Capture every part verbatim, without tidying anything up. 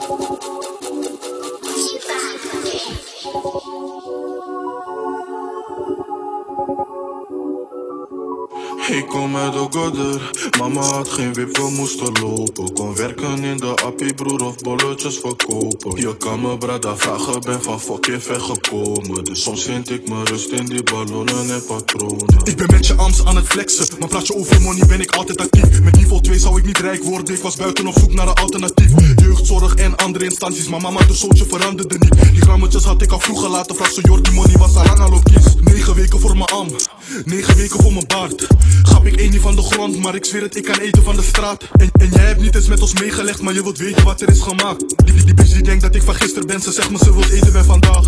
Ik kom uit de godder, mama had geen wip, we moesten lopen. Kon werken in de appie, broer, of bolletjes verkopen. Je kan me brada vragen, ben van fucking ver gekomen. Dus soms vind ik me rust in die ballonnen en patronen. Ik ben met je arms aan het flexen, maar praat je over money ben ik altijd actief. Met niveau twee zou ik niet rijk worden, ik was buiten op zoek naar een alternatief. Jeugdzorg en andere instanties, maar mama de zootje veranderde niet. Die grammetjes had ik al vroeger laten, vraag zo Jordi money was al lang al op kies. Negen weken voor mijn am, negen weken voor mijn baard. Gap ik één niet van de grond, maar ik zweer het, ik kan eten van de straat. En, en jij hebt niet eens met ons meegelegd, maar je wilt weten wat er is gemaakt. Die, die, die bitch die denkt dat ik van gisteren ben, ze zegt me ze wil eten bij vandaag.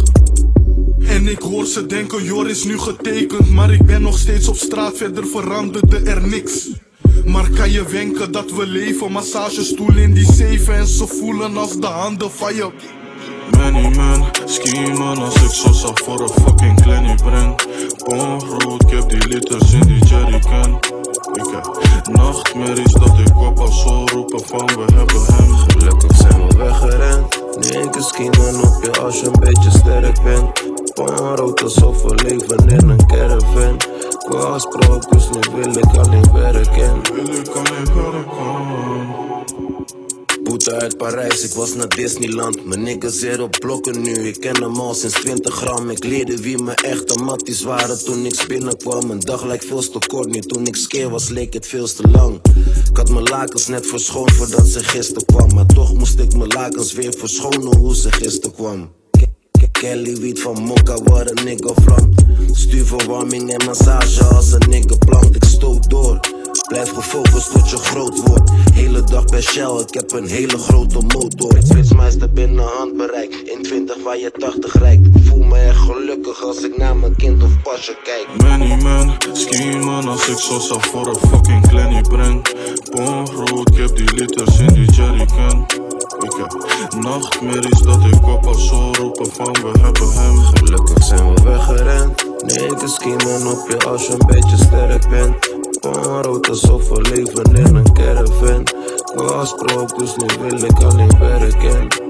En ik hoor ze denken, Jor is nu getekend, maar ik ben nog steeds op straat, verder veranderde er niks. Maar kan je wenken dat we leven, massagestoel in die zeven en ze voelen als de handen van je. Many men schemen als ik zo zag voor een fucking kleine breng. Onrood, ik heb die liters in die jerrycan. Ik heb nachtmerries dat ik op al zo roepen van we hebben hem. Gelukkig zijn we weggerend. Nigga schemen op je als je een beetje sterk bent. Onrood alsof we leven in een caravan. Ik wil afspraken, dus nu wil ik alleen werken. Wil ik alleen werken. Boete uit Parijs, ik was naar Disneyland. Mijn niggas zit op blokken nu, ik ken hem al sinds twintig gram. Ik leerde wie mijn echte matties waren toen ik binnenkwam. Een dag lijkt veel te kort, nu toen ik skeer was leek het veel te lang. Ik had mijn lakens net verschoond voordat ze gisteren kwam. Maar toch moest ik mijn lakens weer verschonen hoe ze gisteren kwam. Kelly wiet van mokka, wat een nigga vlam. Stuur verwarming en massage als een nigga plant. Ik stoot door, blijf gefocust tot je groot wordt. Hele dag bij Shell, ik heb een hele grote motor. Ik flitsmeister binnen handbereik, in twintig waar je tachtig rijdt. Ik voel me echt gelukkig als ik naar mijn kind of pasje kijk. Many men schemen als ik zo zag voor een fucking kleine breng. Onrood, ik heb die liters in die jerrycan. Ik heb nachtmerries dat ik op al zo roepen van we hebben hem. Gelukkig zijn we weggerend. Niggas schemen op je als je een beetje sterk bent. Onrood alsof we leven in een caravan. Ik wil afspraken, dus nu wil ik alleen werken.